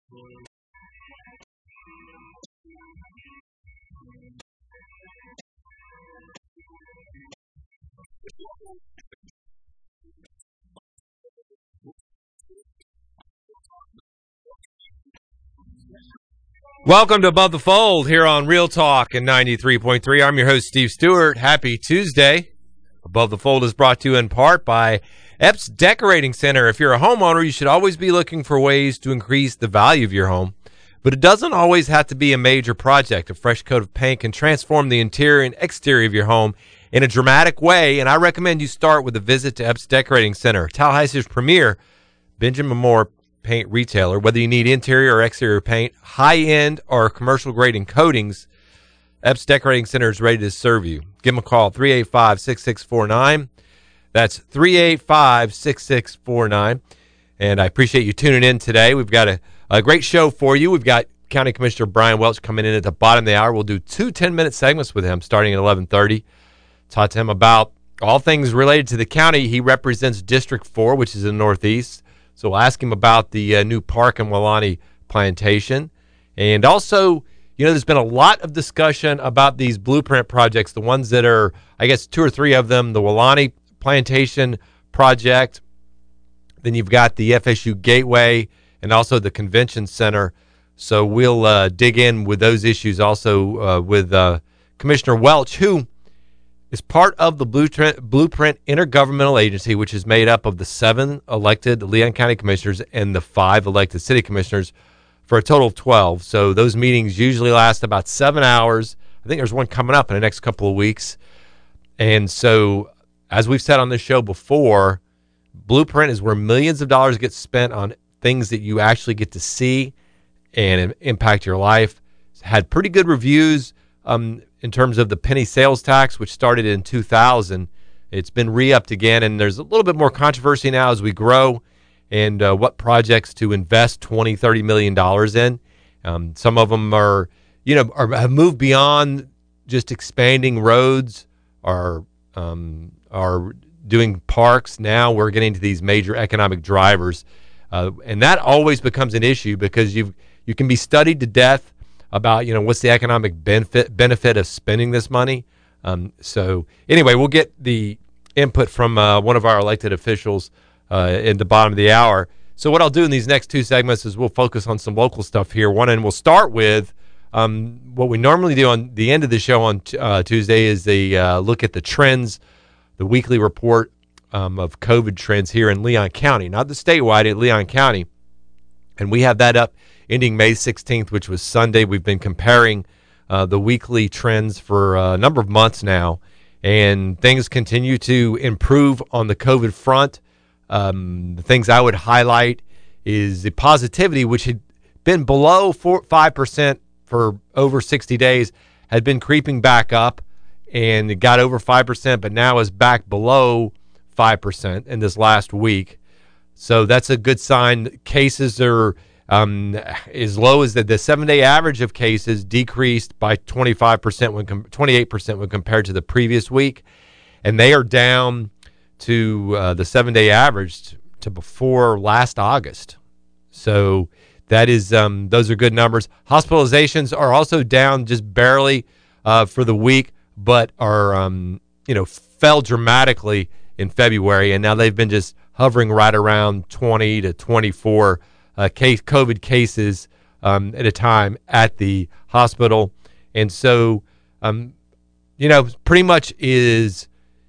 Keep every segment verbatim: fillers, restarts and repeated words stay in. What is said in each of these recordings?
Welcome to Above the Fold here on Real Talk in ninety-three point three. I'm your host, Steve Stewart. Happy Tuesday. Above the Fold is brought to you in part by Epps Decorating Center. If you're a homeowner, you should always be looking for ways to increase the value of your home. But it doesn't always have to be a major project. A fresh coat of paint can transform the interior and exterior of your home in a dramatic way, and I recommend you start with a visit to Epps Decorating Center, Tallahassee's premier Benjamin Moore paint retailer. Whether you need interior or exterior paint, high-end or commercial-grade and coatings, Epps Decorating Center is ready to serve you. Give them a call, three eight five, six six four nine. That's three eight five, six six four nine. And I appreciate you tuning in today. We've got a, a great show for you. We've got County Commissioner Brian Welch coming in at the bottom of the hour. We'll do two ten-minute segments with him starting at eleven thirty. Talk to him about all things related to the county. He represents District four, which is in the Northeast. So we'll ask him about the uh, new park in Weelaunee Plantation. And also, you know, there's been a lot of discussion about these blueprint projects, the ones that are, I guess, two or three of them, the Weelaunee Plantation project. Then you've got the F S U Gateway and also the Convention Center. So we'll uh, dig in with those issues also uh, with uh, Commissioner Welch, who is part of the Blueprint, Blueprint Intergovernmental Agency, which is made up of the seven elected Leon County Commissioners and the five elected City Commissioners for a total of twelve. So those meetings usually last about seven hours. I think there's one coming up in the next couple of weeks. And so, as we've said on this show before, Blueprint is where millions of dollars get spent on things that you actually get to see and impact your life. It's had pretty good reviews. Um, in terms of the penny sales tax, which started in two thousand. It's been re-upped again, and there's a little bit more controversy now as we grow and uh, what projects to invest twenty, thirty million dollars in. Um, some of them are, you know, are, have moved beyond just expanding roads or um, are doing parks. Now we're getting to these major economic drivers, uh, and that always becomes an issue because you you can be studied to death about, you know, what's the economic benefit benefit of spending this money. Um, so anyway, we'll get the input from uh, one of our elected officials uh, in the bottom of the hour. So what I'll do in these next two segments is we'll focus on some local stuff here. One, and we'll start with um, what we normally do on the end of the show on t- uh, Tuesday is the uh, look at the trends, the weekly report um, of COVID trends here in Leon County, not the statewide, at Leon County. And we have that up ending May sixteenth, which was Sunday. We've been comparing uh, the weekly trends for a number of months now, and things continue to improve on the COVID front. Um, the things I would highlight is the positivity, which had been below four, five percent for over sixty days, had been creeping back up, and it got over five percent, but now is back below five percent in this last week. So that's a good sign. Cases are Um, as low as the, the seven-day average of cases decreased by twenty-five percent when com- twenty-eight percent when compared to the previous week, and they are down to uh, the seven-day average to, to before last August. So that is um, those are good numbers. Hospitalizations are also down just barely uh, for the week, but are um, you know fell dramatically in February, and now they've been just hovering right around twenty to twenty-four. Uh, case COVID cases um, at a time at the hospital. And so, um, you know, pretty much is,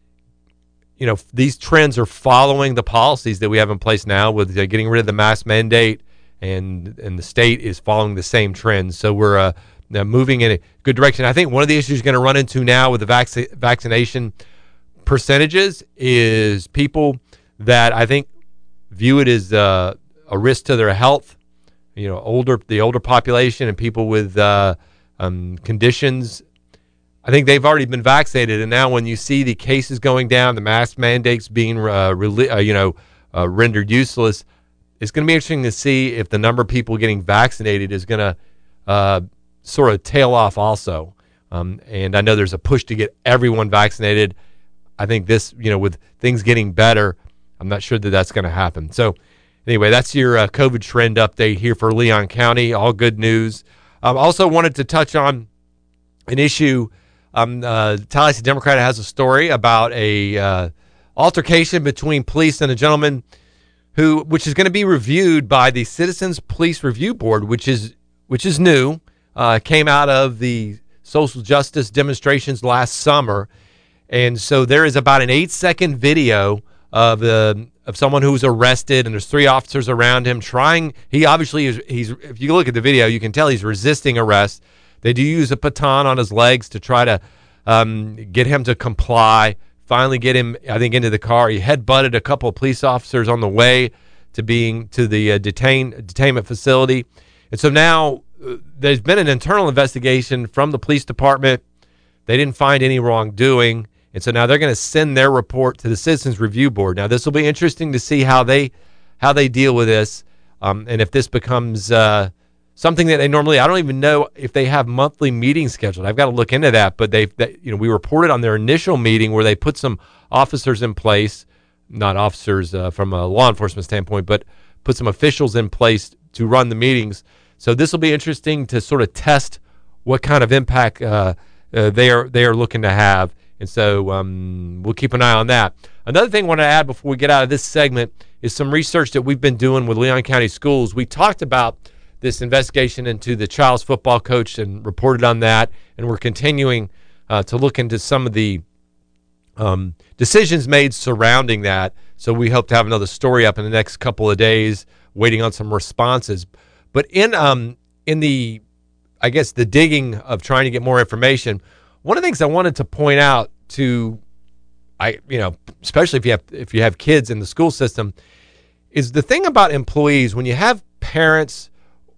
you know, these trends are following the policies that we have in place now with uh, getting rid of the mask mandate, and and the state is following the same trends. So we're uh, moving in a good direction. I think one of the issues you're going to run into now with the vac- vaccination percentages is people that I think view it as uh, a risk to their health, you know, older the older population and people with uh, um, conditions. I think they've already been vaccinated, and now when you see the cases going down, the mask mandates being uh, rel- uh, you know uh, rendered useless, it's going to be interesting to see if the number of people getting vaccinated is going to uh, sort of tail off also. Um, and I know there's a push to get everyone vaccinated. I think this, you know, with things getting better, I'm not sure that that's going to happen. So anyway, that's your uh, COVID trend update here for Leon County. All good news. I um, also wanted to touch on an issue. Um, uh, Tallahassee Democrat has a story about a uh, altercation between police and a gentleman who, which is going to be reviewed by the Citizens Police Review Board, which is which is new. Uh, came out of the social justice demonstrations last summer, and so there is about an eight-second video of uh, of someone who was arrested, and there's three officers around him trying. He obviously is. He's. If you look at the video, you can tell he's resisting arrest. They do use a baton on his legs to try to um, get him to comply. Finally, get him, I think, into the car. He headbutted a couple of police officers on the way to being to the uh, detain detainment facility, and so now. There's been an internal investigation from the police department. They didn't find any wrongdoing, and so now they're going to send their report to the Citizens Review Board. Now, this will be interesting to see how they how they deal with this, um, and if this becomes uh, something that they normally. I don't even know if they have monthly meetings scheduled. I've got to look into that. But they, they you know, we reported on their initial meeting where they put some officers in place, not officers uh, from a law enforcement standpoint, but put some officials in place to run the meetings. So this will be interesting to sort of test what kind of impact uh, uh, they are they are looking to have, and so um, we'll keep an eye on that. Another thing I want to add before we get out of this segment is some research that we've been doing with Leon County Schools. We talked about this investigation into the child's football coach and reported on that, and we're continuing uh, to look into some of the um, decisions made surrounding that. So we hope to have another story up in the next couple of days, waiting on some responses. But in um in the, I guess, the digging of trying to get more information, one of the things I wanted to point out to, I you know, especially if you have if you have kids in the school system, is the thing about employees. When you have parents,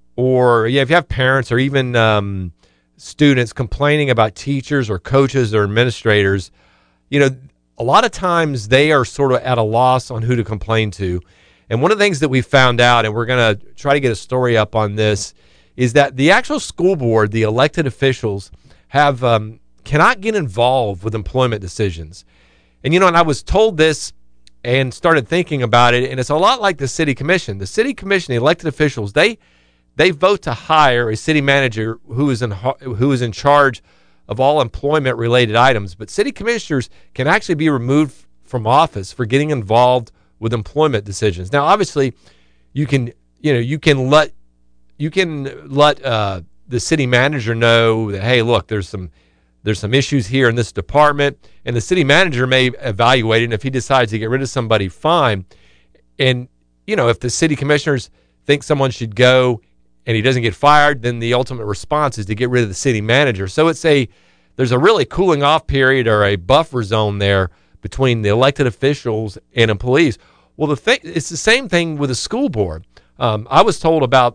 or yeah, if you have parents or even um, students complaining about teachers or coaches or administrators, you know, a lot of times they are sort of at a loss on who to complain to. And one of the things that we found out, and we're going to try to get a story up on this, is that the actual school board, the elected officials, have um, cannot get involved with employment decisions. And, you know, and I was told this and started thinking about it, and it's a lot like the city commission. The city commission, the elected officials, they they vote to hire a city manager who is in who is in charge of all employment-related items. But city commissioners can actually be removed from office for getting involved with employment decisions. Now, obviously, you can you know you can let you can let uh, the city manager know that, hey, look, there's some there's some issues here in this department, and the city manager may evaluate it. And if he decides to get rid of somebody, fine. And you know, if the city commissioners think someone should go and he doesn't get fired, then the ultimate response is to get rid of the city manager. So it's a there's a really cooling off period or a buffer zone there between the elected officials and employees. Well, the thing, it's the same thing with a school board. Um, I was told about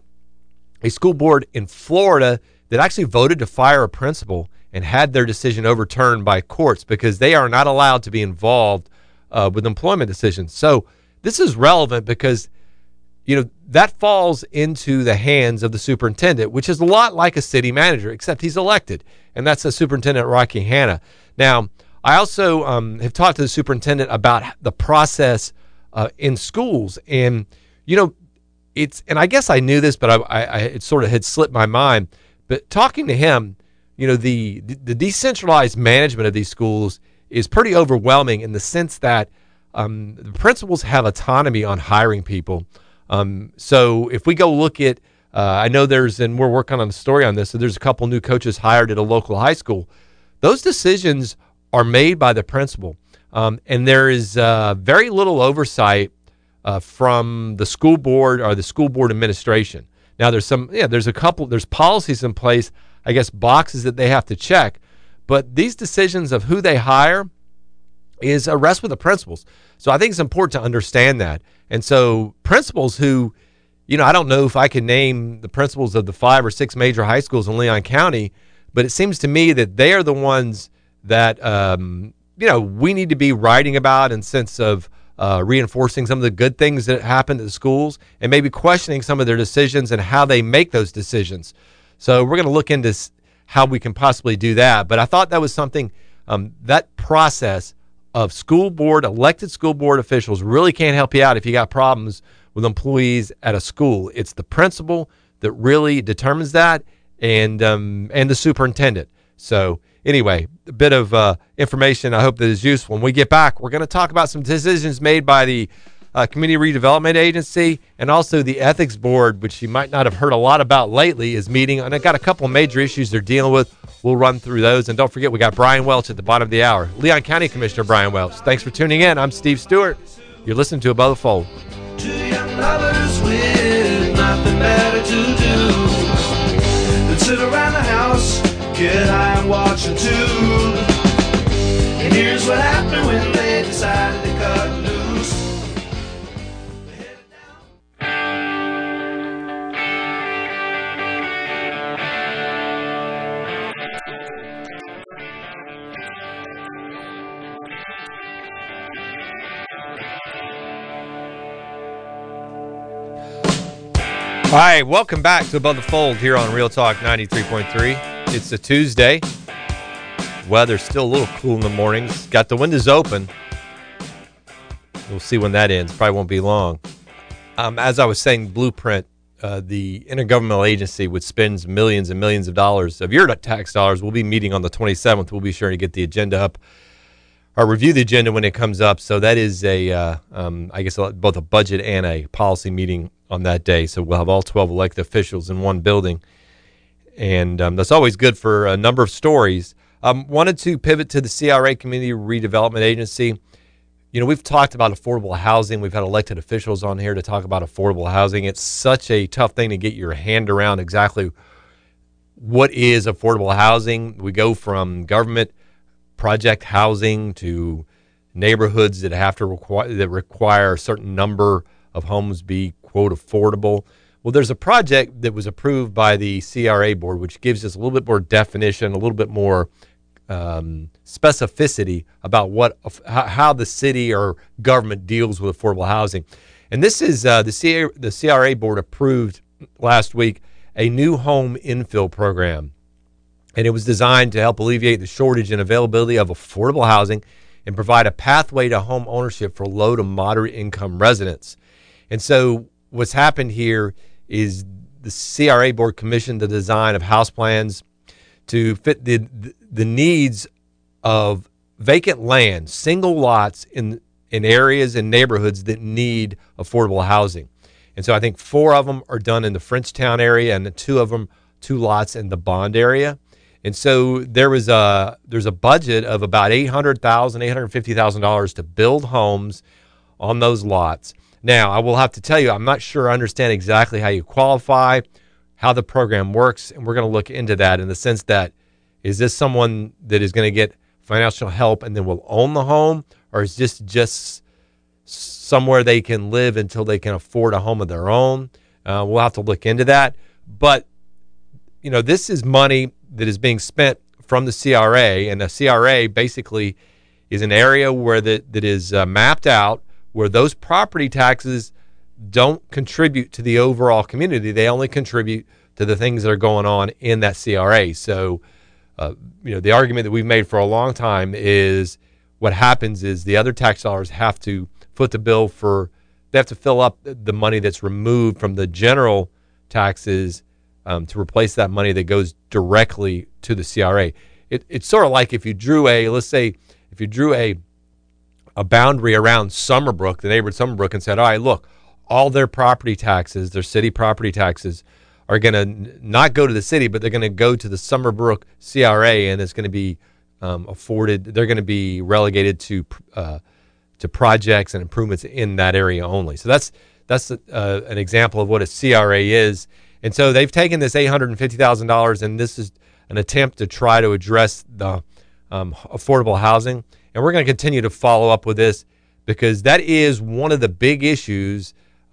a school board in Florida that actually voted to fire a principal and had their decision overturned by courts because they are not allowed to be involved uh, with employment decisions. So this is relevant because, you know, that falls into the hands of the superintendent, which is a lot like a city manager, except he's elected, and that's the Superintendent Rocky Hanna. Now, I also um, have talked to the superintendent about the process uh, in schools, and you know, it's and I guess I knew this, but I, I, I it sort of had slipped my mind. But talking to him, you know, the the decentralized management of these schools is pretty overwhelming in the sense that um, the principals have autonomy on hiring people. Um, so if we go look at, uh, I know there's, and we're working on a story on this, so there's a couple new coaches hired at a local high school. Those decisions are made by the principal, um, and there is uh, very little oversight uh, from the school board or the school board administration. Now, there's some, yeah, there's a couple, there's policies in place, I guess, boxes that they have to check, but these decisions of who they hire is a rest with the principals. So I think it's important to understand that. And so principals who, you know, I don't know if I can name the principals of the five or six major high schools in Leon County, but it seems to me that they are the ones that, um, you know, we need to be writing about in sense of uh, reinforcing some of the good things that happen at the schools and maybe questioning some of their decisions and how they make those decisions. So we're going to look into how we can possibly do that. But I thought that was something, um, that process of school board, elected school board officials really can't help you out if you got problems with employees at a school. It's the principal that really determines that, and um, and the superintendent. So anyway, a bit of uh, information I hope that is useful. When we get back, we're going to talk about some decisions made by the uh, Community Redevelopment Agency and also the Ethics Board, which you might not have heard a lot about lately, is meeting. And I got a couple of major issues they're dealing with. We'll run through those. And don't forget, we got Brian Welch at the bottom of the hour. Leon County Commissioner Brian Welch. Thanks for tuning in. I'm Steve Stewart. You're listening to Above the Fold. Two young lovers with nothing better to do than sit around the house, get high and watch a tube. And here's what happened when they decided to cut loose. All right, welcome back to Above the Fold here on Real Talk ninety-three point three. It's a Tuesday. Weather's still a little cool in the mornings. Got the windows open. We'll see when that ends. Probably won't be long. Um, as I was saying, Blueprint, uh, the intergovernmental agency, which spends millions and millions of dollars of your tax dollars, will be meeting on the twenty-seventh. We'll be sure to get the agenda up or review the agenda when it comes up. So that is a, uh, um, I guess, both a budget and a policy meeting on that day. So we'll have all twelve elected officials in one building. And um, that's always good for a number of stories. Um, wanted to pivot to the C R A, Community Redevelopment Agency. You know, we've talked about affordable housing. We've had elected officials on here to talk about affordable housing. It's such a tough thing to get your hand around exactly what is affordable housing. We go from government project housing to neighborhoods that have to require that require a certain number of homes be, quote, affordable. Well, there's a project that was approved by the C R A board, which gives us a little bit more definition, a little bit more um, specificity about what how the city or government deals with affordable housing. And this is uh, the C R A, the C R A board approved last week a new home infill program. And it was designed to help alleviate the shortage and availability of affordable housing and provide a pathway to home ownership for low to moderate income residents. And so what's happened here is the C R A board commissioned the design of house plans to fit the the needs of vacant land, single lots in in areas and neighborhoods that need affordable housing. And so I think four of them are done in the Frenchtown area and two of them, two lots in the Bond area. And so there was a there's a budget of about eight hundred thousand dollars, eight hundred fifty thousand dollars to build homes on those lots. Now, I will have to tell you, I'm not sure I understand exactly how you qualify, how the program works, and we're going to look into that in the sense that, is this someone that is going to get financial help and then will own the home, or is this just somewhere they can live until they can afford a home of their own? Uh, we'll have to look into that. But, you know, this is money that is being spent from the C R A, and the C R A basically is an area where the, that is uh, mapped out where those property taxes don't contribute to the overall community. They only contribute to the things that are going on in that C R A. So, uh, you know, the argument that we've made for a long time is what happens is the other tax dollars have to foot the bill for, they have to fill up the money that's removed from the general taxes um, to replace that money that goes directly to the C R A. It, it's sort of like if you drew a, let's say, if you drew a a boundary around Summerbrook, the neighborhood Summerbrook, and said, all right, look, all their property taxes, their city property taxes, are going to not go to the city, but they're going to go to the Summerbrook C R A, and it's going to be um, afforded, they're going to be relegated to uh, to projects and improvements in that area only. So that's that's uh, an example of what a C R A is. And so they've taken this eight hundred fifty thousand dollars, and this is an attempt to try to address the um, affordable housing. And we're going to continue to follow up with this because that is one of the big issues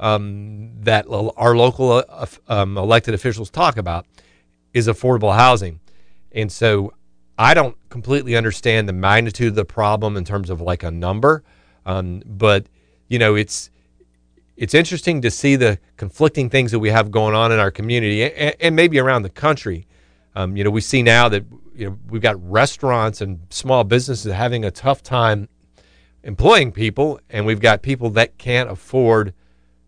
um, that our local uh, um, elected officials talk about is affordable housing. And so I don't completely understand the magnitude of the problem in terms of like a number. Um, but, you know, it's it's interesting to see the conflicting things that we have going on in our community and, and maybe around the country. Um, you know, we see now that you know we've got restaurants and small businesses having a tough time employing people, and we've got people that can't afford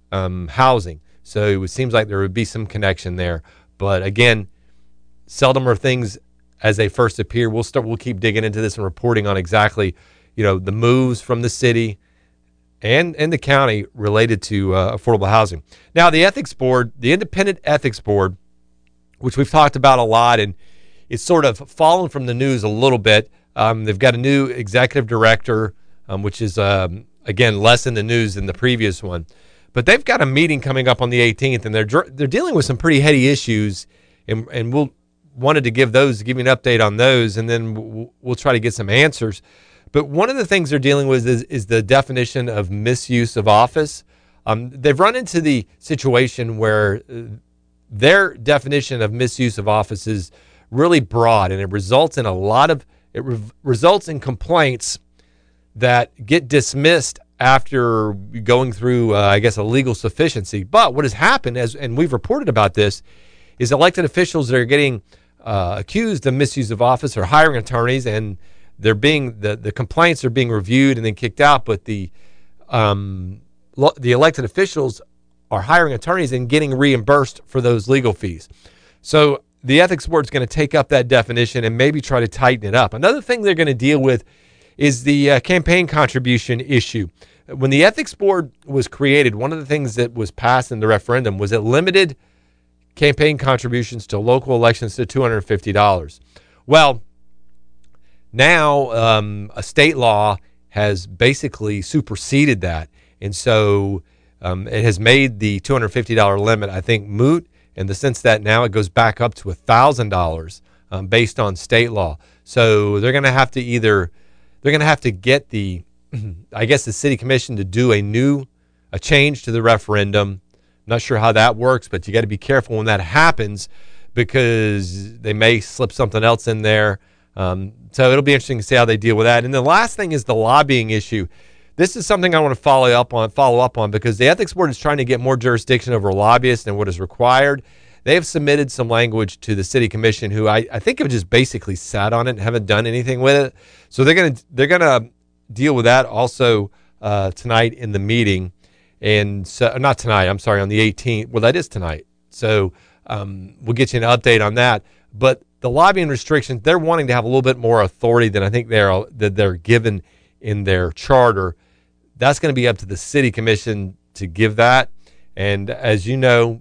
um, housing. So it seems like there would be some connection there. But again, seldom are things as they first appear. We'll start. We'll keep digging into this and reporting on exactly, you know, the moves from the city and and the county related to uh, affordable housing. Now, the ethics board, the independent ethics board, which we've talked about a lot, and it's sort of fallen from the news a little bit. Um, they've got a new executive director, um, which is um, again less in the news than the previous one. But they've got a meeting coming up on the eighteenth, and they're they're dealing with some pretty heady issues, and and we'll wanted to give those, give you an update on those, and then we'll, we'll try to get some answers. But one of the things they're dealing with is, is the definition of misuse of office. Um, they've run into the situation where their definition of misuse of office is really broad, and it results in a lot of it re- results in complaints that get dismissed after going through, uh, I guess, a legal sufficiency. But what has happened, as and we've reported about this, is elected officials that are getting uh, accused of misuse of office are hiring attorneys, and they're being the, the complaints are being reviewed and then kicked out. But the um, lo- the elected officials are hiring attorneys and getting reimbursed for those legal fees. So the ethics board is going to take up that definition and maybe try to tighten it up. Another thing they're going to deal with is the uh, campaign contribution issue. When the ethics board was created, one of the things that was passed in the referendum was it limited campaign contributions to local elections to two hundred fifty dollars. Well, now um, a state law has basically superseded that. And so um, it has made the two hundred fifty dollars limit, I think, moot in the sense that now it goes back up to one thousand dollars um, based on state law. So they're going to have to either, they're going to have to get the, I guess, the city commission to do a new, a change to the referendum. Not sure how that works, but you got to be careful when that happens because they may slip something else in there. Um, so it'll be interesting to see how they deal with that. And the last thing is the lobbying issue. This is something I want to follow up on, follow up on because the ethics board is trying to get more jurisdiction over lobbyists than what is required. They have submitted some language to the city commission, who I, I think have just basically sat on it and haven't done anything with it. So they're gonna they're gonna deal with that also uh, tonight in the meeting. And so, not tonight, I'm sorry, on the eighteenth. Well, that is tonight. So um, we'll get you an update on that. But the lobbying restrictions, they're wanting to have a little bit more authority than I think they're that they're given in their charter. That's going to be up to the city commission to give that. And as you know,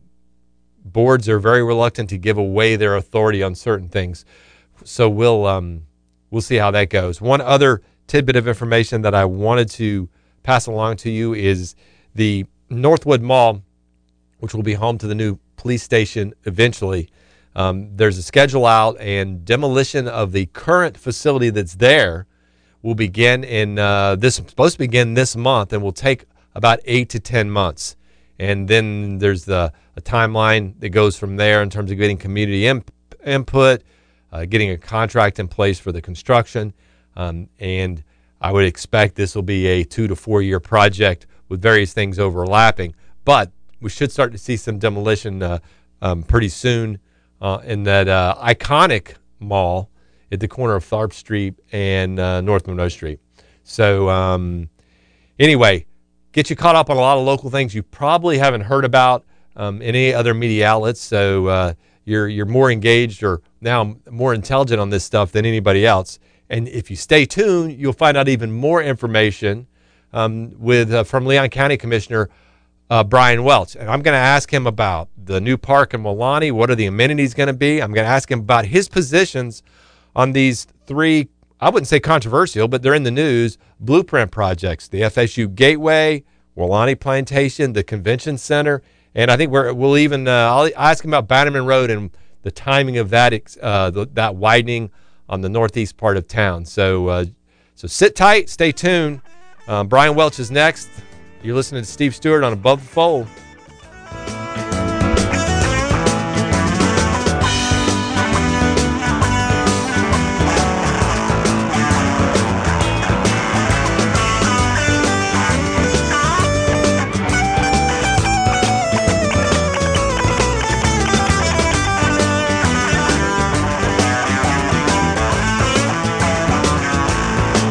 boards are very reluctant to give away their authority on certain things. So we'll um, we'll see how that goes. One other tidbit of information that I wanted to pass along to you is the Northwood Mall, which will be home to the new police station eventually. Um, there's a schedule out, and demolition of the current facility that's there will begin in uh, this supposed to begin this month, and will take about eight to ten months. And then there's the a timeline that goes from there in terms of getting community imp- input, uh, getting a contract in place for the construction, um, and I would expect this will be a two to four year project with various things overlapping. But we should start to see some demolition uh, um, pretty soon uh, in that uh, iconic mall at the corner of Tharp Street and uh, North Monroe Street. So um, anyway, get you caught up on a lot of local things you probably haven't heard about um, in any other media outlets. So uh, you're you're more engaged or now more intelligent on this stuff than anybody else. And if you stay tuned, you'll find out even more information um, with uh, from Leon County Commissioner uh, Brian Welch. And I'm going to ask him about the new park in Milani. What are the amenities going to be? I'm going to ask him about his positions on these three, I wouldn't say controversial, but they're in the news, blueprint projects, the F S U Gateway, Milani Plantation, the Convention Center, and I think we're, we'll even, uh, I'll ask him about Bannerman Road and the timing of that uh, the, that widening on the northeast part of town. So uh, so sit tight, stay tuned. Um, Brian Welch is next. You're listening to Steve Stewart on Above the Fold.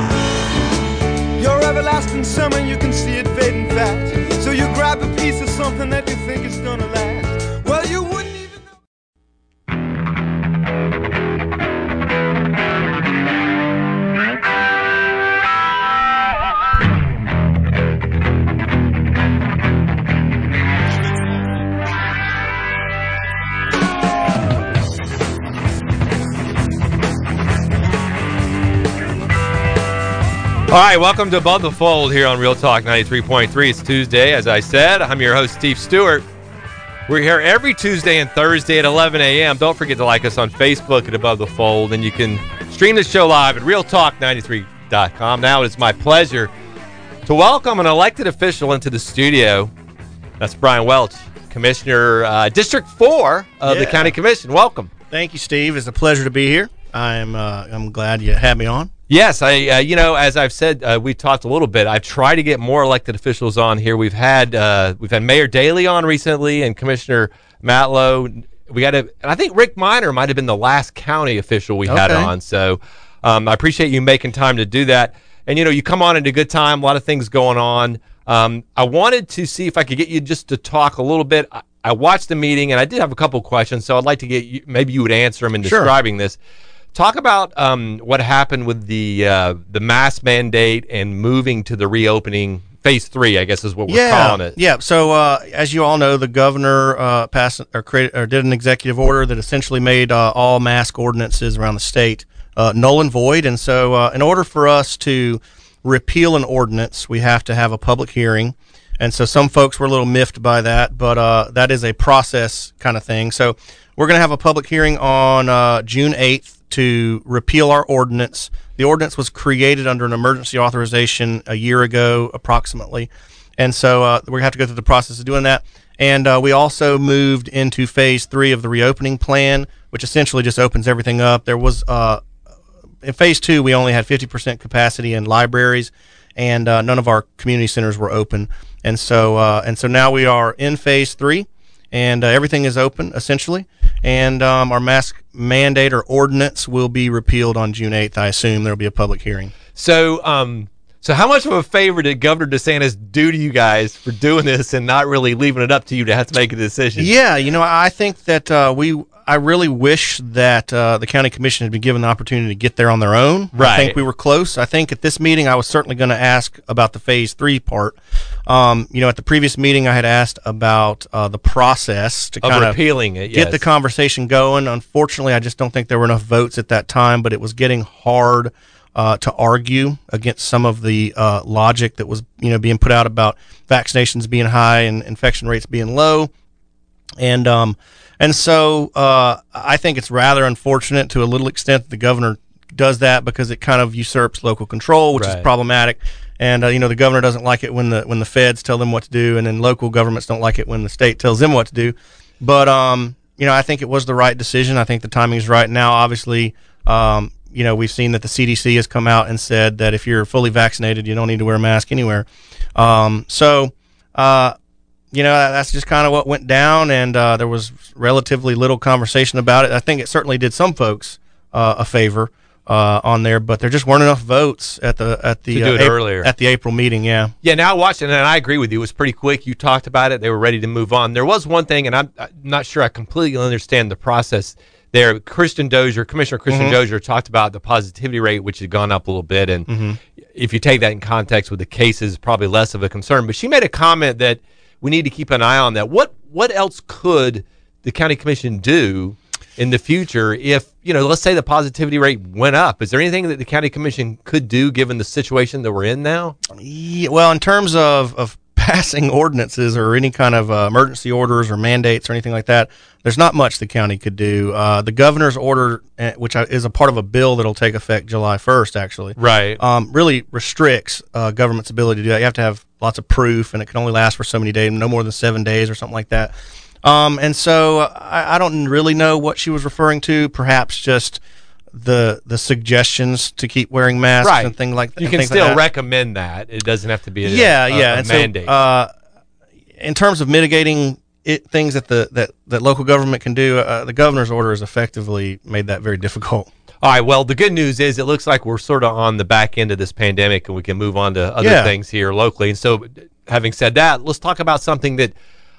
Summer, you can see it fading fast. So you grab a piece of something something that you think is gonna last. Well, you wouldn't even know. All right, welcome to Above the Fold here on Real Talk ninety-three point three. It's Tuesday, as I said. I'm your host, Steve Stewart. We're here every Tuesday and Thursday at eleven a.m. Don't forget to like us on Facebook at Above the Fold, and you can stream the show live at real talk ninety-three dot com. Now it is my pleasure to welcome an elected official into the studio. That's Brian Welch, Commissioner, uh, District four of Yeah. the County Commission. Welcome. Thank you, Steve. It's a pleasure to be here. I'm uh, I'm glad you had me on. Yes, I. Uh, you know, as I've said, uh, we talked a little bit. I've tried to get more elected officials on here. We've had uh, we've had Mayor Daley on recently, and Commissioner Matlow. We got to, and I think Rick Miner might have been the last county official we had Okay. on. So um, I appreciate you making time to do that. And you know, you come on at a good time. A lot of things going on. Um, I wanted to see if I could get you just to talk a little bit. I, I watched the meeting, and I did have a couple questions, so I'd like to get you. Maybe you would answer them in Sure. describing this. Talk about um, what happened with the uh, the mask mandate and moving to the reopening phase three, I guess is what we're yeah, calling it. Yeah. So uh, as you all know, the governor uh, passed or created or did an executive order that essentially made uh, all mask ordinances around the state uh, null and void. And so, uh, in order for us to repeal an ordinance, we have to have a public hearing. And so, some folks were a little miffed by that, but uh, that is a process kind of thing. So, we're going to have a public hearing on uh, June eighth to repeal our ordinance. The ordinance was created under an emergency authorization a year ago, approximately. And so uh, we're going to have to go through the process of doing that. And uh, we also moved into phase three of the reopening plan, which essentially just opens everything up. There was, uh, in phase two, we only had fifty percent capacity in libraries, and uh, none of our community centers were open. And so, uh, and so now we are in phase three, and uh, everything is open, essentially. And um, our mask mandate or ordinance will be repealed on June eighth. I assume there will be a public hearing. So, um, so how much of a favor did Governor DeSantis do to you guys for doing this and not really leaving it up to you to have to make a decision? Yeah, you know, I think that uh, we, I really wish that uh, the county commission had been given the opportunity to get there on their own. Right. I think we were close. I think at this meeting, I was certainly going to ask about the phase three part. Um, you know, at the previous meeting, I had asked about uh, the process to Of kind of repealing it, get yes. the conversation going. Unfortunately, I just don't think there were enough votes at that time, but it was getting hard uh, to argue against some of the uh, logic that was, you know, being put out about vaccinations being high and infection rates being low. And um, and so uh, I think it's rather unfortunate to a little extent that the governor does that, because it kind of usurps local control, which Right. is problematic. And uh, you know, the governor doesn't like it when the when the feds tell them what to do, and then local governments don't like it when the state tells them what to do. But um, you know, I think it was the right decision. I think the timing is right now. Obviously, um, you know, we've seen that the C D C has come out and said that if you're fully vaccinated, you don't need to wear a mask anywhere. Um, so, uh, you know, that's just kind of what went down, and uh, there was relatively little conversation about it. I think it certainly did some folks uh, a favor uh, on there, but there just weren't enough votes at the at the To do uh, it Ap- earlier. at the April meeting. Yeah. Yeah, now I watched it, and I agree with you. It was pretty quick. You talked about it. They were ready to move on. There was one thing, and I'm, I'm not sure I completely understand the process there. Christian Dozier, Commissioner Christian Mm-hmm. Dozier, talked about the positivity rate, which had gone up a little bit. And Mm-hmm. if you take that in context with the cases, probably less of a concern. But she made a comment that we need to keep an eye on that. What what else could the county commission do in the future if, you know, let's say the positivity rate went up? Is there anything that the county commission could do given the situation that we're in now? Yeah, well, in terms of, of passing ordinances or any kind of uh, emergency orders or mandates or anything like that, there's not much the county could do. Uh, the governor's order, uh, which is a part of a bill that'll take effect July first, actually, Right. um, really restricts uh, government's ability to do that. You have to have lots of proof, and it can only last for so many days, no more than seven days or something like that. Um, and so uh, I, I don't really know what she was referring to. Perhaps just the the suggestions to keep wearing masks Right. and things like that. You can still recommend that. It doesn't have to be a, yeah, a, yeah, a and mandate. So, uh, in terms of mitigating it, things that the that, that local government can do, uh, the governor's order has effectively made that very difficult. All right, well, the good news is it looks like we're sort of on the back end of this pandemic, and we can move on to other Yeah. things here locally. And so, having said that, let's talk about something that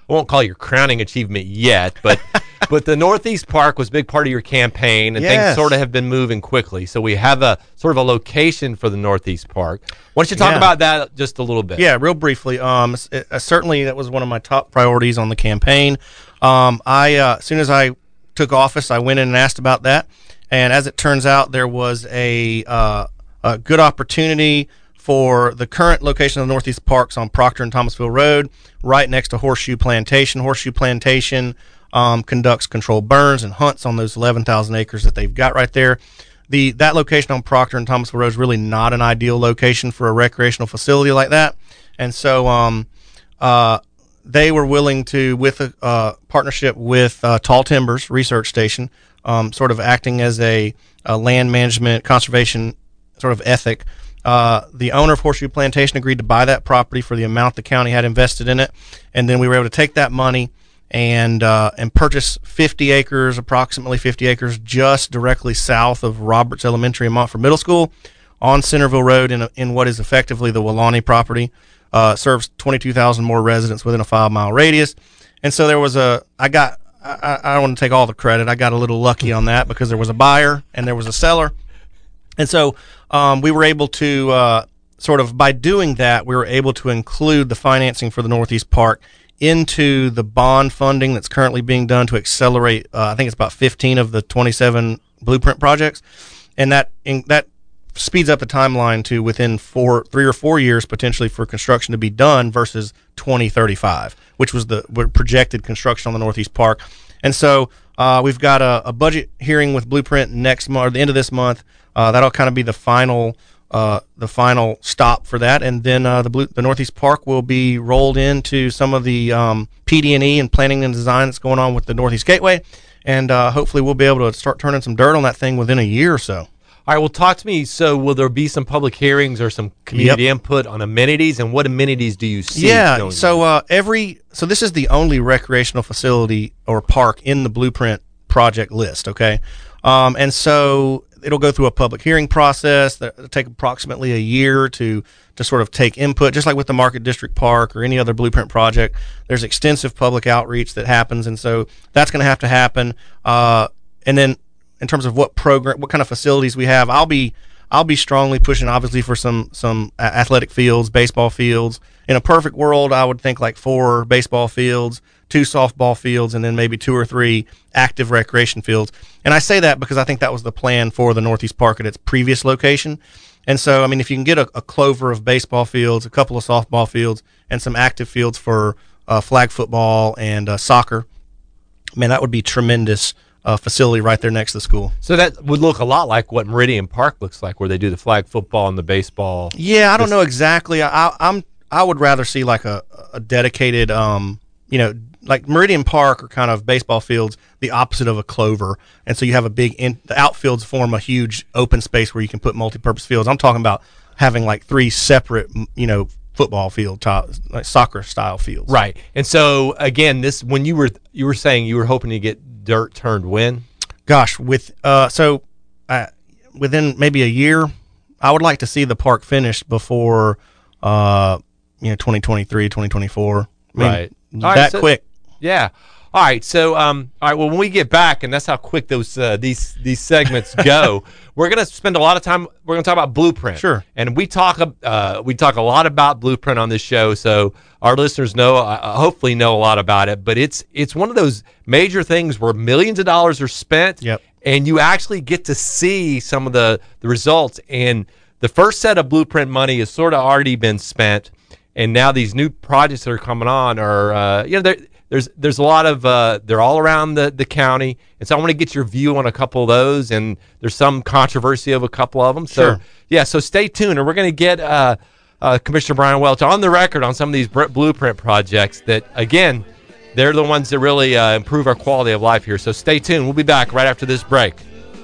I won't call it your crowning achievement yet, but but the Northeast Park was a big part of your campaign, and Yes. things sort of have been moving quickly. So we have a sort of a location for the Northeast Park. Why don't you talk Yeah. about that just a little bit? Yeah, real briefly. Um, s- uh, certainly that was one of my top priorities on the campaign. Um, I uh, as soon as I took office, I went in and asked about that, and as it turns out, there was a uh, a good opportunity for the current location of the Northeast Parks on Proctor and Thomasville Road, right next to Horseshoe Plantation. Horseshoe Plantation um, conducts controlled burns and hunts on those eleven thousand acres that they've got right there. The that location on Proctor and Thomasville Road is really not an ideal location for a recreational facility like that, and so um, uh, they were willing to, with a uh, partnership with uh, Tall Timbers Research Station, um, sort of acting as a, a land management conservation sort of ethic. Uh, the owner of Horseshoe Plantation agreed to buy that property for the amount the county had invested in it, and then we were able to take that money and uh, and purchase fifty acres, approximately fifty acres, just directly south of Roberts Elementary and Montfort Middle School, on Centerville Road in a, in what is effectively the Welaunee property. Uh, serves twenty-two thousand more residents within a five mile radius, and so there was a. I got. I, I don't want to take all the credit. I got a little lucky on that because there was a buyer and there was a seller. And so um, we were able to uh, sort of, by doing that, we were able to include the financing for the Northeast Park into the bond funding that's currently being done to accelerate, uh, I think it's about fifteen of the twenty-seven blueprint projects. And that in, that speeds up the timeline to within four, three or four years potentially for construction to be done versus twenty thirty-five, which was the projected construction on the Northeast Park. And so uh, we've got a, a budget hearing with Blueprint next month, or the end of this month. Uh, that'll kind of be the final, uh, the final stop for that, and then uh, the Blue, the Northeast Park will be rolled into some of the um, P D and E and planning and design that's going on with the Northeast Gateway, and uh, hopefully we'll be able to start turning some dirt on that thing within a year or so. All right, well, talk to me. So will there be some public hearings or some community Yep. input on amenities, and what amenities do you see? Yeah, going so on? uh, every so this is the only recreational facility or park in the Blueprint project list, okay? Um, and so it'll go through a public hearing process that will take approximately a year to to sort of take input, just like with the Market District Park or any other Blueprint project. There's extensive public outreach that happens, and so that's going to have to happen. Uh, and then in terms of what program, what kind of facilities we have, I'll be I'll be strongly pushing, obviously, for some some athletic fields, baseball fields. In a perfect world, I would think like four baseball fields, two softball fields, and then maybe two or three active recreation fields. And I say that because I think that was the plan for the Northeast Park at its previous location. And so, I mean, if you can get a, a clover of baseball fields, a couple of softball fields, and some active fields for uh, flag football and uh, soccer, man, that would be tremendous. Uh, facility right there next to the school. So that would look a lot like what Meridian Park looks like, where they do the flag football and the baseball. Yeah, I don't know exactly. I, I, I'm I would rather see like a, a dedicated, um, you know, like Meridian Park or kind of baseball fields, the opposite of a clover, and so you have a big in, the outfields form a huge open space where you can put multi-purpose fields. I'm talking about having like three separate, you know, football field, top, like soccer style fields. Right. And so again, this when you were you were saying you were hoping to get dirt turned when? Gosh, with uh, so uh, within maybe a year, I would like to see the park finished before uh, you know, twenty twenty-three, twenty twenty-four. I mean, Right. All that right, so- quick. Yeah. All right. So, um, all right. Well, when we get back, and that's how quick those uh, these these segments go, we're gonna spend a lot of time. We're gonna talk about Blueprint. Sure. And we talk uh, we talk a lot about Blueprint on this show, so our listeners know, uh, hopefully, know a lot about it. But it's it's one of those major things where millions of dollars are spent. Yep. And you actually get to see some of the the results. And the first set of Blueprint money has sort of already been spent, and now these new projects that are coming on are, uh, you know, they're. There's there's a lot of uh, they're all around the, the county, and so I want to get your view on a couple of those, and there's some controversy of a couple of them. So Sure. yeah, so stay tuned, and we're going to get uh, uh, Commissioner Brian Welch on the record on some of these br- Blueprint projects that, again, they're the ones that really uh, improve our quality of life here. So stay tuned. We'll be back right after this break.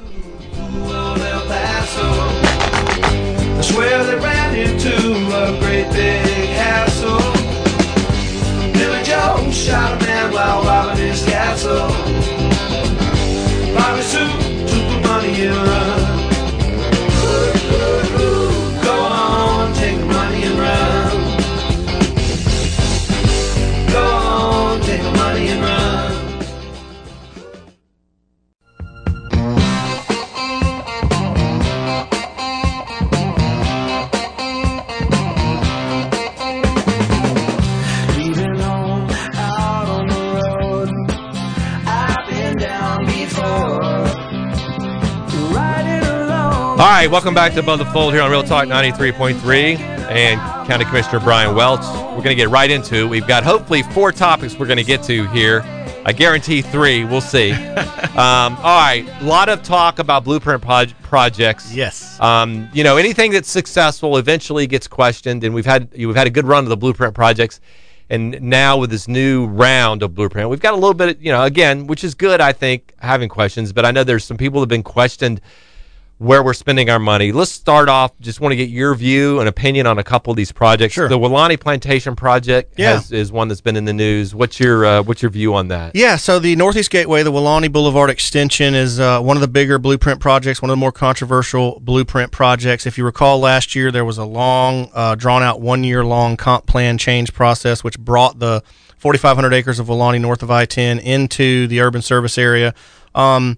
El Paso. That's where they ran into a great big hassle. Billy Joe shot a man while robbing his castle. Bobby Sue took the money and run. Go on, take the money and run. Go on, take right, welcome back to Above the Fold here on Real Talk ninety-three point three and County Commissioner Brian Welch. We're going to get right into it. We've got hopefully four topics we're going to get to here. I guarantee three. We'll see. um, all right, a lot of talk about blueprint proj- projects. Yes. Um, you know, anything that's successful eventually gets questioned, and we've had we've had a good run of the blueprint projects. And now with this new round of blueprint, we've got a little bit, you know, again, which is good, I think, having questions. But I know there's some people that have been questioned where we're spending our money. Let's start off, just want to get your view and opinion on a couple of these projects. Sure. The Weelaunee Plantation Project Yeah. has, is one that's been in the news. What's your uh, what's your view on that? Yeah, so the Northeast Gateway, the Weelaunee Boulevard extension, is uh, one of the bigger blueprint projects, one of the more controversial blueprint projects. If you recall, last year there was a long, uh, drawn-out, one-year-long comp plan change process, which brought the forty-five hundred acres of Weelaunee north of I ten into the urban service area. Um,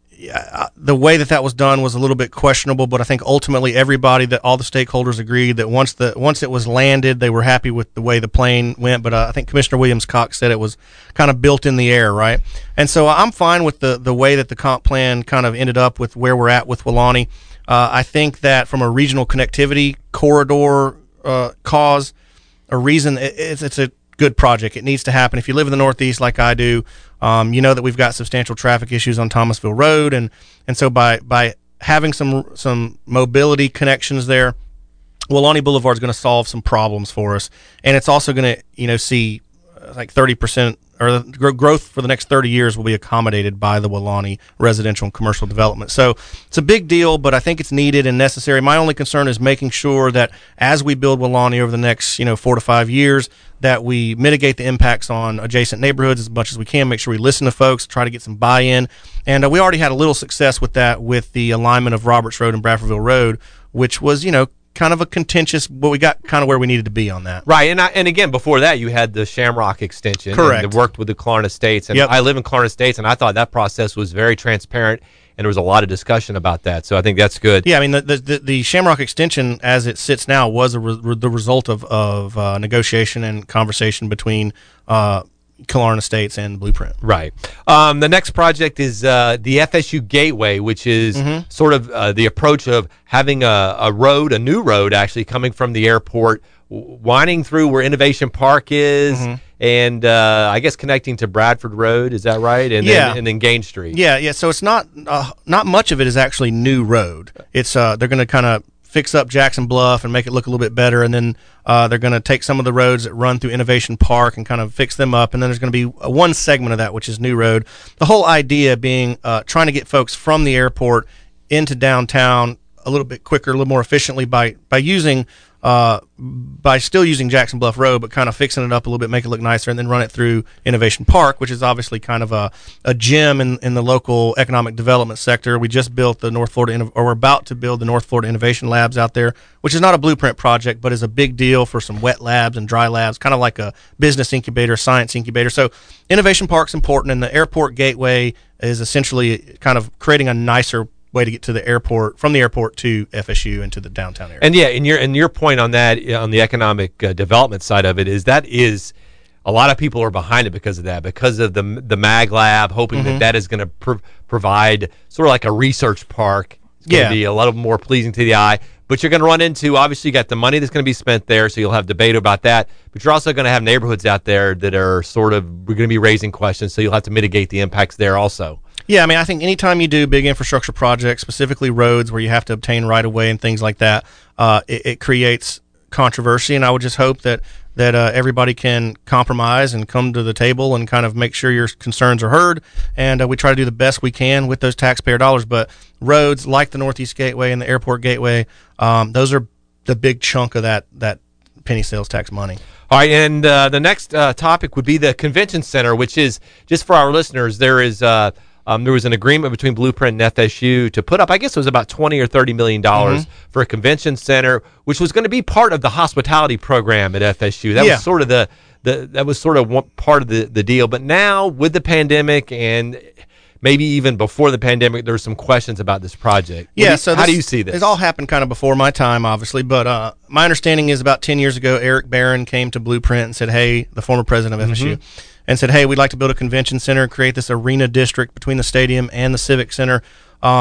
Yeah, the way that that was done was a little bit questionable, but I think ultimately everybody, that all the stakeholders agreed that once the once it was landed, they were happy with the way the plane went. But uh, I think Commissioner Williams-Cox said it was kind of built in the air, right? And so I'm fine with the the way that the comp plan kind of ended up with where we're at with Weelaunee. Uh, I think that from a regional connectivity corridor uh, cause, a reason it, it's it's a good project. It needs to happen. If you live in the Northeast like I do, um, you know that we've got substantial traffic issues on Thomasville Road, and and so by by having some some mobility connections there, Weelaunee Boulevard is going to solve some problems for us, and it's also going to you know see uh, like thirty percent or the gr- growth for the next thirty years will be accommodated by the Weelaunee residential and commercial development. So it's a big deal, but I think it's needed and necessary. My only concern is making sure that as we build Weelaunee over the next you know four to five years, that we mitigate the impacts on adjacent neighborhoods as much as we can, make sure we listen to folks, try to get some buy-in. And uh, we already had a little success with that with the alignment of Roberts Road and Bradfordville Road, which was, you know, kind of a contentious, but we got kind of where we needed to be on that. Right, and I, and again, before that, you had the Shamrock extension. Correct. And it worked with the Clarn Estates. And Yep. I live in Clarn Estates, and I thought that process was very transparent, and there was a lot of discussion about that. So I think that's good. Yeah, I mean, the the, the Shamrock extension, as it sits now, was a re- the result of, of uh, negotiation and conversation between uh, Clarn Estates and Blueprint. Right. Um, the next project is uh, the F S U Gateway, which is Mm-hmm. sort of uh, the approach of having a, a road, a new road, actually coming from the airport, w- winding through where Innovation Park is, Mm-hmm. and uh, I guess connecting to Bradford Road. Is that right? And Yeah. then, and then Gain Street. Yeah, yeah. So it's not uh, not much of it is actually new road. It's uh, they're going to kind of fix up Jackson Bluff and make it look a little bit better, and then uh, they're going to take some of the roads that run through Innovation Park and kind of fix them up, and then there's going to be uh, one segment of that which is new road. The whole idea being uh, trying to get folks from the airport into downtown a little bit quicker, a little more efficiently by by using. Uh, by still using Jackson Bluff Road, but kind of fixing it up a little bit, make it look nicer, and then run it through Innovation Park, which is obviously kind of a, a gem in, in the local economic development sector. We just built the North Florida, Inno- or we're about to build the North Florida Innovation Labs out there, which is not a blueprint project, but is a big deal for some wet labs and dry labs, kind of like a business incubator, science incubator. So Innovation Park's important, and the airport gateway is essentially kind of creating a nicer way to get to the airport, from the airport to F S U and to the downtown area. And yeah, and your and your point on that, on the economic uh, development side of it, is that is a lot of people are behind it because of that, because of the the Mag Lab, hoping Mm-hmm. that that is going to pro- provide sort of like a research park. It's going to Yeah. be a lot more pleasing to the eye. But you're going to run into, obviously, you got the money that's going to be spent there, so you'll have debate about that. But you're also going to have neighborhoods out there that are sort of, we're going to be raising questions, so you'll have to mitigate the impacts there also. Yeah, I mean, I think anytime you do big infrastructure projects, specifically roads where you have to obtain right of way and things like that, uh, it, it creates controversy. And I would just hope that that uh, everybody can compromise and come to the table and kind of make sure your concerns are heard. And uh, we try to do the best we can with those taxpayer dollars. But roads like the Northeast Gateway and the Airport Gateway, um, those are the big chunk of that that penny sales tax money. All right, and uh, the next uh, topic would be the convention center, which is, just for our listeners, there is uh, um, there was an agreement between Blueprint and F S U to put up, I guess it was about twenty or thirty million dollars mm-hmm. for a convention center, which was going to be part of the hospitality program at F S U. That yeah. was sort of the, the that was sort of one part of the, the deal. But now with the pandemic, and maybe even before the pandemic, there's some questions about this project. Yeah, do you, so how this, do you see this? It's all happened kind of before my time, obviously, but uh, my understanding is about ten years ago, Eric Barron came to Blueprint and said, hey, the former president of F S U, mm-hmm. and said, hey, we'd like to build a convention center, create this arena district between the stadium and the Civic Center. Um,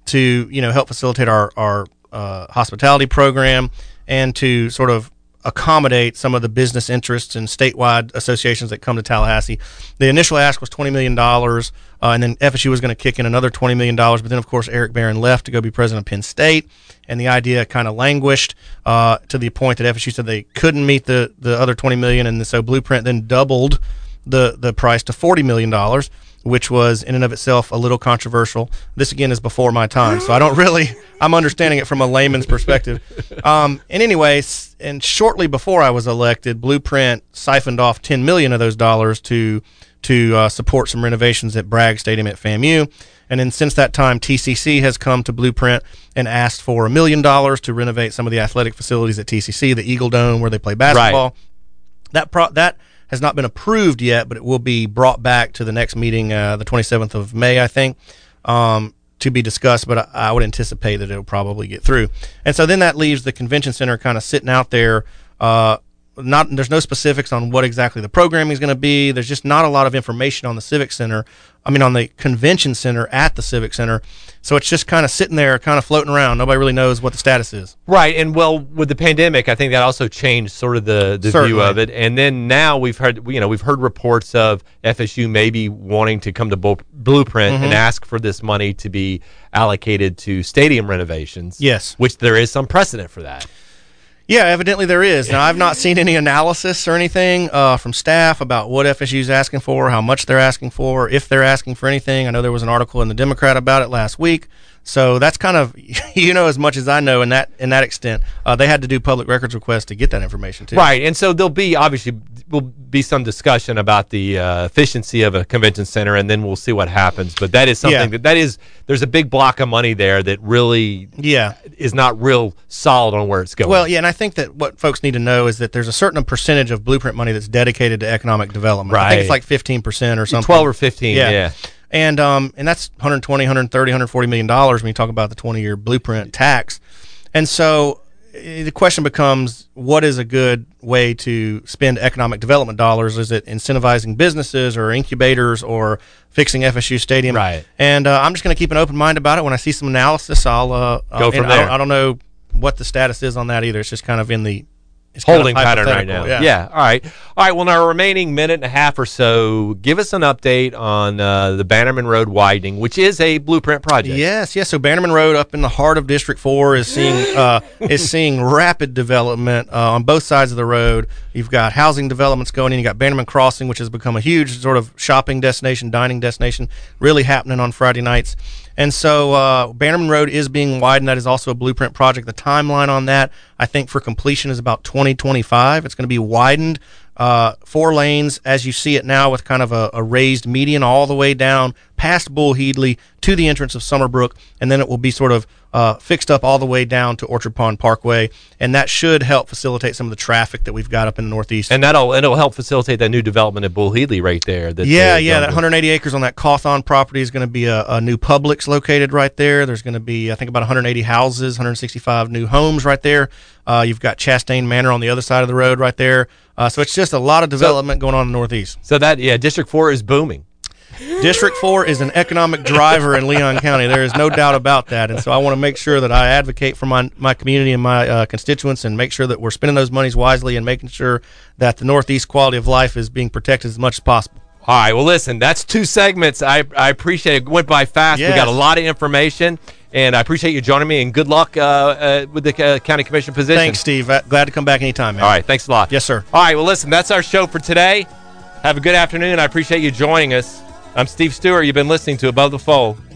to you know help facilitate our our uh, hospitality program and to sort of accommodate some of the business interests and statewide associations that come to Tallahassee. The initial ask was twenty million dollars, uh, and then F S U was going to kick in another twenty million dollars, but then, of course, Eric Barron left to go be president of Penn State, and the idea kind of languished uh, to the point that F S U said they couldn't meet the, the other twenty million dollars, and so Blueprint then doubled the, the price to forty million dollars, which was in and of itself a little controversial. This, again, is before my time, so I don't really – I'm understanding it from a layman's perspective. Um, and anyway, and shortly before I was elected, Blueprint siphoned off ten million dollars of those dollars to to uh, support some renovations at Bragg Stadium at FAMU. And then since that time, T C C has come to Blueprint and asked for a million dollars to renovate some of the athletic facilities at T C C, the Eagle Dome where they play basketball. Right. That pro- that has not been approved yet, but it will be brought back to the next meeting, uh, the twenty-seventh of May, I think, um, to be discussed, but I, I would anticipate that it will probably get through. And so then that leaves the convention center kind of sitting out there. Uh, not There's no specifics on what exactly the programming is going to be. There's just not a lot of information on the Civic Center, I mean on the convention center at the Civic Center. So it's just kind of sitting there, kind of floating around. Nobody really knows what the status is. Right, and well, with the pandemic, I think that also changed sort of the, the view of it. And then now we've heard, you know, we've heard reports of F S U maybe wanting to come to Blueprint mm-hmm. and ask for this money to be allocated to stadium renovations. Yes, which there is some precedent for that. Yeah, evidently there is. Now, I've not seen any analysis or anything uh, from staff about what F S U is asking for, how much they're asking for, if they're asking for anything. I know there was an article in the Democrat about it last week. So that's kind of, you know, as much as I know in that in that extent. Uh, they had to do public records requests to get that information, too. Right, and so there'll be, obviously, will be some discussion about the uh, efficiency of a convention center, and then we'll see what happens. But that is something yeah. that, that is, there's a big block of money there that really yeah. is not real solid on where it's going. Well, yeah, and I think that what folks need to know is that there's a certain percentage of Blueprint money that's dedicated to economic development. Right. I think it's like fifteen percent or something. twelve or fifteen, yeah. yeah. And um and that's one hundred twenty, one hundred thirty, one hundred forty million dollars when you talk about the twenty-year Blueprint tax. And so the question becomes, what is a good way to spend economic development dollars? Is it incentivizing businesses or incubators or fixing F S U Stadium? Right. And uh, I'm just going to keep an open mind about it. When I see some analysis, I'll uh, go from there. I don't, I don't know what the status is on that either. It's just kind of in the It's holding kind of pattern right now. Yeah. yeah. All right. All right. Well, in our remaining minute and a half or so, give us an update on uh, the Bannerman Road widening, which is a Blueprint project. Yes. Yes. So Bannerman Road, up in the heart of District Four, is seeing uh, is seeing rapid development uh, on both sides of the road. You've got housing developments going in. You got Bannerman Crossing, which has become a huge sort of shopping destination, dining destination, really happening on Friday nights. And so uh, Bannerman Road is being widened. That is also a Blueprint project. The timeline on that, I think, for completion is about twenty twenty-five. It's going to be widened, uh, four lanes, as you see it now, with kind of a, a raised median all the way down past Bull Headley to the entrance of Summerbrook, and then it will be sort of uh, fixed up all the way down to Orchard Pond Parkway, and that should help facilitate some of the traffic that we've got up in the Northeast. And that'll it'll help facilitate that new development at Bull Headley right there. That yeah, yeah, that one hundred eighty acres on that Cawthon property is going to be a, a new Publix located right there. There's going to be, I think, about one hundred eighty houses, one hundred sixty-five new homes right there. Uh, you've got Chastain Manor on the other side of the road right there. Uh, so it's just a lot of development so, going on in the Northeast. So that, yeah, District four is booming. District four is an economic driver in Leon County. There is no doubt about that. And so I want to make sure that I advocate for my, my community and my uh, constituents and make sure that we're spending those monies wisely and making sure that the Northeast quality of life is being protected as much as possible. All right. Well, listen, that's two segments. I, I appreciate it. It went by fast. Yes. We got a lot of information. And I appreciate you joining me, and good luck uh, uh, with the uh, county commission position. Thanks, Steve. Glad to come back anytime, man. All right. Thanks a lot. Yes, sir. All right. Well, listen, that's our show for today. Have a good afternoon. I appreciate you joining us. I'm Steve Stewart. You've been listening to Above the Fold.